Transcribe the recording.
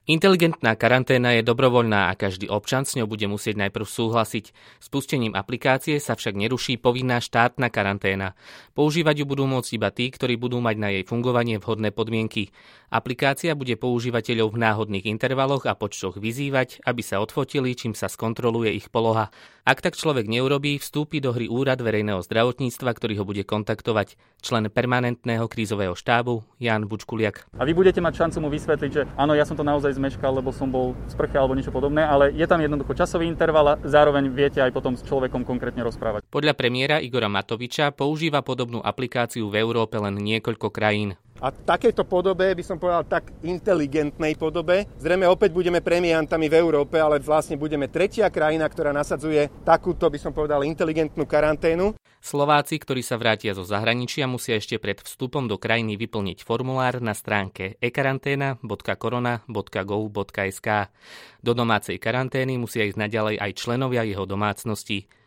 Inteligentná karanténa je dobrovoľná a každý občan s ňou bude musieť najprv súhlasiť. Spustením aplikácie sa však neruší povinná štátna karanténa. Používať ju budú môcť iba tí, ktorí budú mať na jej fungovanie vhodné podmienky. Aplikácia bude používateľov v náhodných intervaloch a počtoch vyzývať, aby sa odfotili, čím sa skontroluje ich poloha. Ak tak človek neurobí, vstúpi do hry Úrad verejného zdravotníctva, ktorý ho bude kontaktovať. Člen permanentného krízového štábu Ján Bučkuliak. A vy budete mať šancu mu vysvetliť, že áno, ja som to naozaj zmeškal, lebo som bol v sprche alebo niečo podobné, ale je tam jednoducho časový interval a zároveň viete aj potom s človekom konkrétne rozprávať. Podľa premiéra Igora Matoviča používa podobnú aplikáciu v Európe len niekoľko krajín. A v takejto podobe, by som povedal tak inteligentnej podobe, zrejme opäť budeme premiantami v Európe, ale vlastne budeme tretia krajina, ktorá nasadzuje takúto, by som povedal, inteligentnú karanténu. Slováci, ktorí sa vrátia zo zahraničia, musia ešte pred vstupom do krajiny vyplniť formulár na stránke ekaranténa.corona.gov.sk. Do domácej karantény musia ísť naďalej aj členovia jeho domácnosti.